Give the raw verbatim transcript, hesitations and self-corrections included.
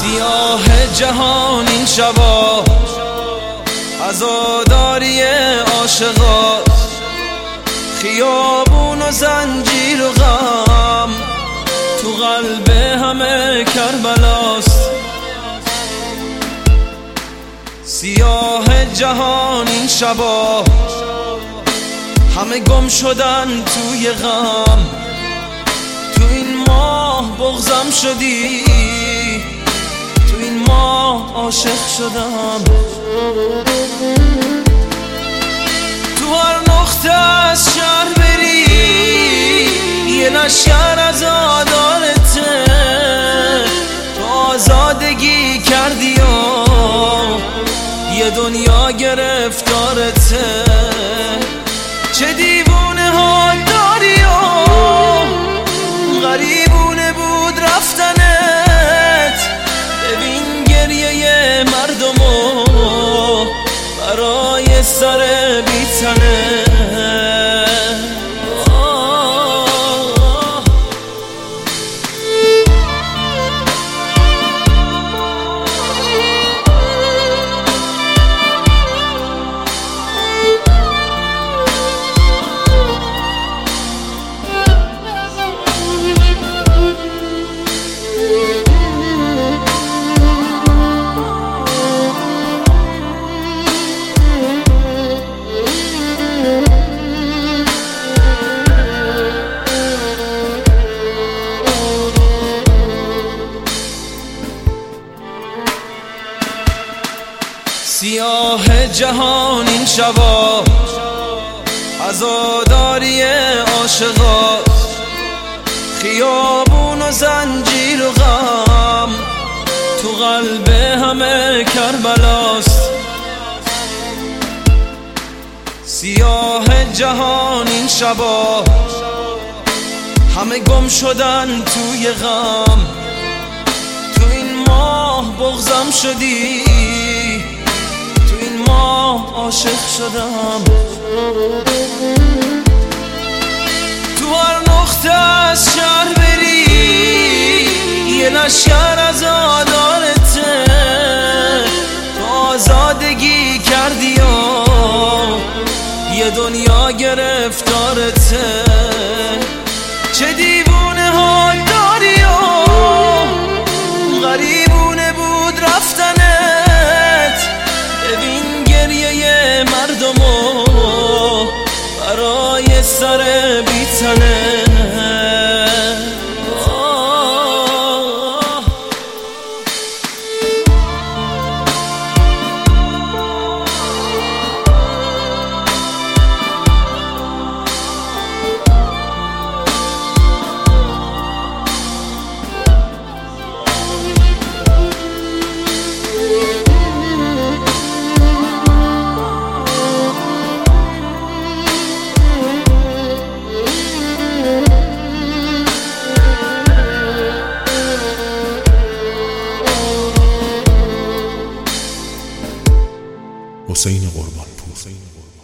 سیاه جهان این شبا عزاداری عاشقات، خیابون و زنجیر و غم تو قلب همه کربلاست. سیاه جهان این شبا همه گم شدن توی غم، تو این ماه بغضم شدی، تو این ماه عاشق شدم. تو هر نقطه از شهر بری یه لشکر عزادارته، تو آزادگی کردی و یه دنیا گرفتارته. چه دیوونه ها داری و غریبونه بود رفتنت، ببین گریه مردمو برای سر بیتنه. سیاه جهان این شبا عزاداری عاشقات، خیابون و زنجیر و غم تو قلب همه کربلاست. سیاه جهان این شبا همه گم شدن توی غم، تو این ماه بغضم شدی، ماه عاشق شدم. تو هر نقطه از شهر بری یه لشکر عزادارته، تو آزادگی کردی و یه دنیا گرفتارته. چه دیوونه ها داری و غریبونه بود رفتنت، ببین گریه مردمو برای سر بیتنه. حسین قربانپور.